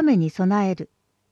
雨に備える。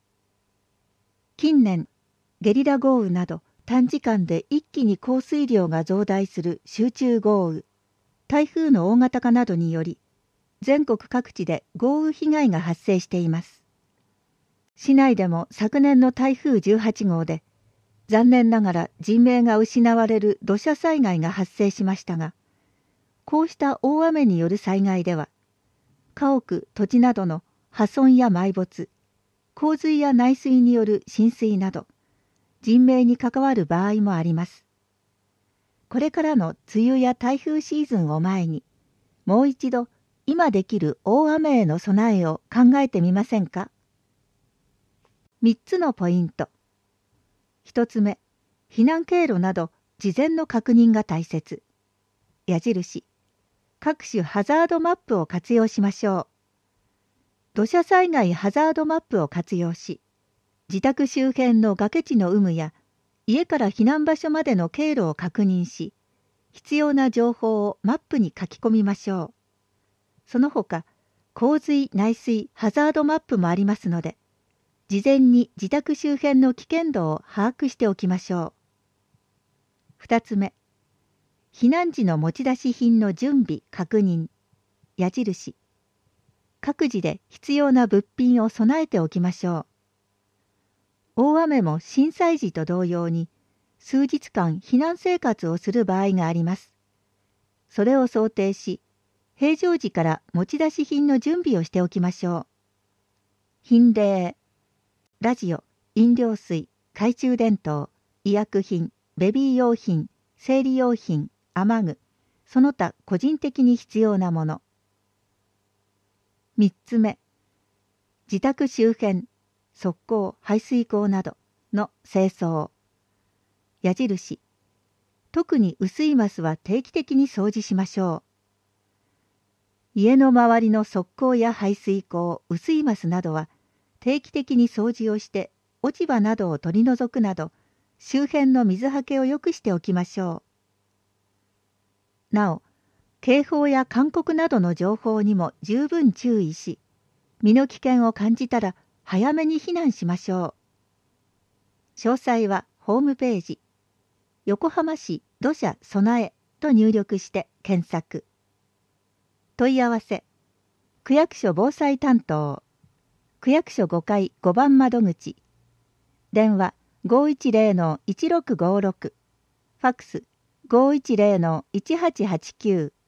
近年、ゲリラ豪雨など短時間で一気に降水量が増大する集中豪雨、台風の大型化などにより、全国各地で豪雨被害が発生しています。市内でも昨年の台風18号で、残念ながら人命が失われる土砂災害が発生しましたが、こうした大雨による災害では、家屋、土地などの破損や埋没、洪水や内水による浸水など、人命に関わる場合もあります。これからの梅雨や台風シーズンを前に、もう一度今できる大雨への備えを考えてみませんか。3つのポイント。1つ目、避難経路など事前の確認が大切。矢印、各種ハザードマップを活用しましょう。土砂災害ハザードマップを活用し、自宅周辺の崖地の有無や家から避難場所までの経路を確認し、必要な情報をマップに書き込みましょう。その他、洪水・内水ハザードマップもありますので、事前に自宅周辺の危険度を把握しておきましょう。2つ目、避難時の持ち出し品の準備・確認。矢印、各自で必要な物品を備えておきましょう。大雨も震災時と同様に、数日間避難生活をする場合があります。それを想定し、平常時から持ち出し品の準備をしておきましょう。品例、ラジオ、飲料水、懐中電灯、医薬品、ベビー用品、生理用品、雨具、その他個人的に必要なもの。3つ目、自宅周辺、側溝、排水溝などの清掃。矢印、特に薄いマスは定期的に掃除しましょう。家の周りの側溝や排水溝、薄いマスなどは定期的に掃除をして落ち葉などを取り除くなど周辺の水はけを良くしておきましょう。なお、警報や勧告などの情報にも十分注意し、身の危険を感じたら早めに避難しましょう。詳細はホームページ、横浜市土砂備えと入力して検索。問い合わせ、区役所防災担当、区役所5階5番窓口、電話 510-1656、ファックス 510-1889